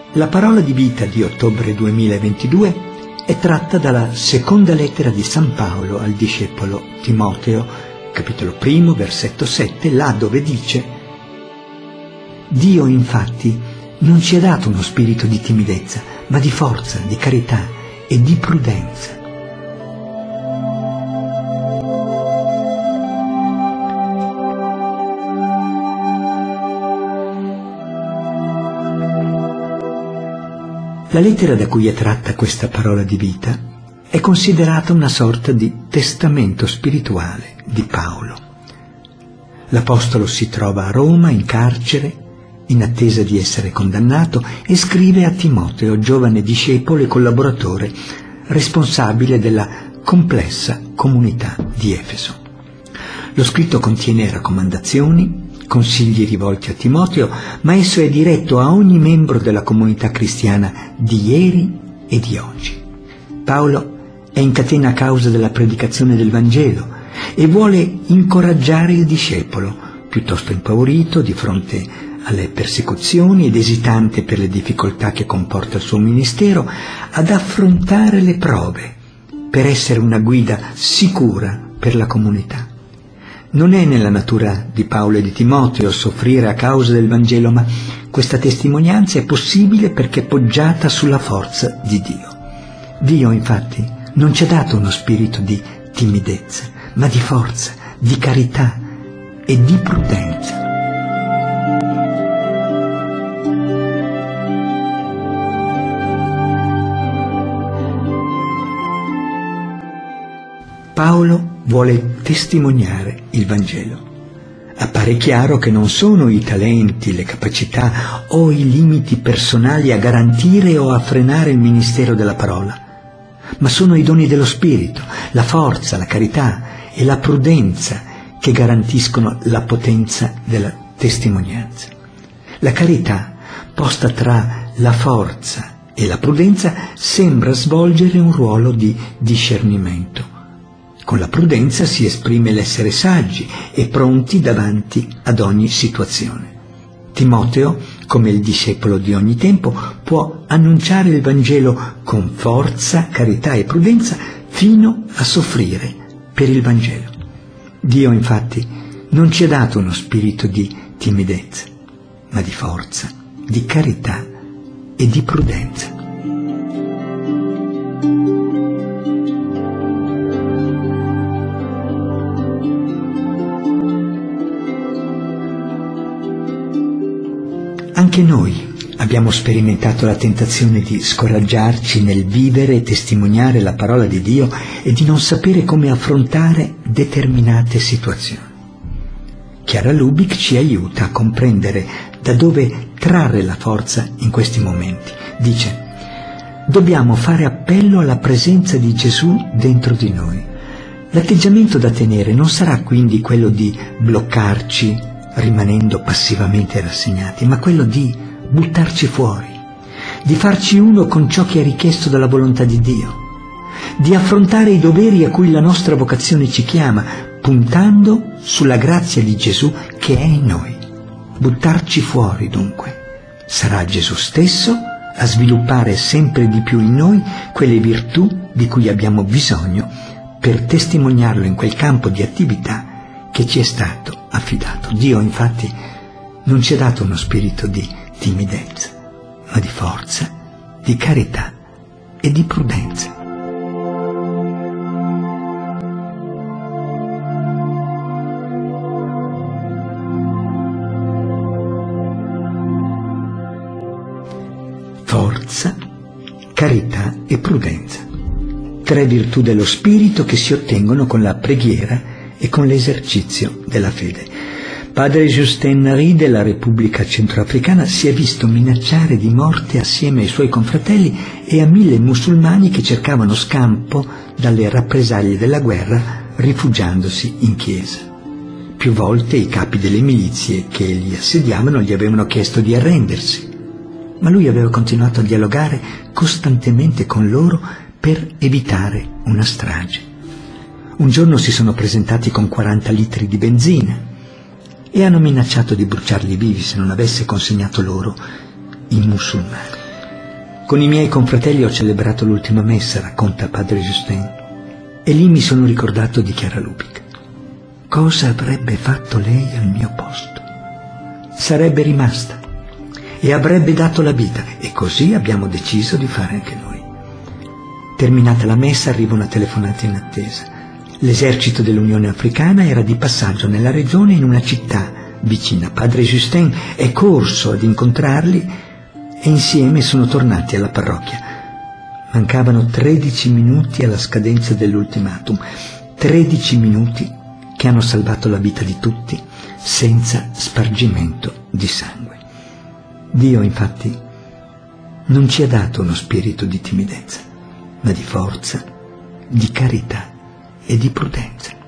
La parola di vita di ottobre 2022 è tratta dalla seconda lettera di San Paolo al discepolo Timoteo, capitolo 1, versetto 7, là dove dice: Dio infatti non ci ha dato uno spirito di timidezza, ma di forza, di carità e di prudenza. La lettera da cui è tratta questa parola di vita è considerata una sorta di testamento spirituale di Paolo. L'Apostolo si trova a Roma in carcere, in attesa di essere condannato, e scrive a Timoteo, giovane discepolo e collaboratore, responsabile della complessa comunità di Efeso. Lo scritto contiene raccomandazioni, consigli rivolti a Timoteo, ma esso è diretto a ogni membro della comunità cristiana di ieri e di oggi. Paolo è in catena a causa della predicazione del Vangelo e vuole incoraggiare il discepolo, piuttosto impaurito di fronte alle persecuzioni ed esitante per le difficoltà che comporta il suo ministero, ad affrontare le prove per essere una guida sicura per la comunità. Non è nella natura di Paolo e di Timoteo soffrire a causa del Vangelo, ma questa testimonianza è possibile perché poggiata sulla forza di Dio. Dio, infatti, non ci ha dato uno spirito di timidezza, ma di forza, di carità e di prudenza. Paolo vuole testimoniare il Vangelo. Appare chiaro che non sono i talenti, le capacità o i limiti personali a garantire o a frenare il ministero della parola, ma sono i doni dello Spirito, la forza, la carità e la prudenza che garantiscono la potenza della testimonianza. La carità, posta tra la forza e la prudenza, sembra svolgere un ruolo di discernimento. Con la prudenza si esprime l'essere saggi e pronti davanti ad ogni situazione. Timoteo, come il discepolo di ogni tempo, può annunciare il Vangelo con forza, carità e prudenza fino a soffrire per il Vangelo. Dio, infatti, non ci ha dato uno spirito di timidezza, ma di forza, di carità e di prudenza. Anche noi abbiamo sperimentato la tentazione di scoraggiarci nel vivere e testimoniare la parola di Dio e di non sapere come affrontare determinate situazioni. Chiara Lubick ci aiuta a comprendere da dove trarre la forza in questi momenti. Dice: dobbiamo fare appello alla presenza di Gesù dentro di noi. L'atteggiamento da tenere non sarà quindi quello di bloccarci rimanendo passivamente rassegnati, ma quello di buttarci fuori, di farci uno con ciò che è richiesto dalla volontà di Dio, di affrontare i doveri a cui la nostra vocazione ci chiama, puntando sulla grazia di Gesù che è in noi. Buttarci fuori, dunque, sarà Gesù stesso a sviluppare sempre di più in noi quelle virtù di cui abbiamo bisogno per testimoniarlo in quel campo di attività che ci è stato affidato. Dio, infatti, non ci ha dato uno spirito di timidezza, ma di forza, di carità e di prudenza. Forza, carità e prudenza. 3 virtù dello spirito che si ottengono con la preghiera e con l'esercizio della fede. Padre Justin Nari della Repubblica Centroafricana si è visto minacciare di morte assieme ai suoi confratelli e a 1000 musulmani che cercavano scampo dalle rappresaglie della guerra rifugiandosi in chiesa. Più volte i capi delle milizie che li assediavano gli avevano chiesto di arrendersi, ma lui aveva continuato a dialogare costantemente con loro per evitare una strage. Un giorno si sono presentati con 40 litri di benzina e hanno minacciato di bruciarli vivi se non avesse consegnato loro i musulmani. Con i miei confratelli ho celebrato l'ultima messa, racconta padre Justin, e lì mi sono ricordato di Chiara Lubick. Cosa avrebbe fatto lei al mio posto? Sarebbe rimasta e avrebbe dato la vita, e così abbiamo deciso di fare anche noi. Terminata la messa arriva una telefonata in attesa. L'esercito dell'Unione Africana era di passaggio nella regione in una città vicina. Padre Justin è corso ad incontrarli e insieme sono tornati alla parrocchia. Mancavano 13 minuti alla scadenza dell'ultimatum, 13 minuti che hanno salvato la vita di tutti senza spargimento di sangue. Dio, infatti, non ci ha dato uno spirito di timidezza, ma di forza, di carità e di prudenza.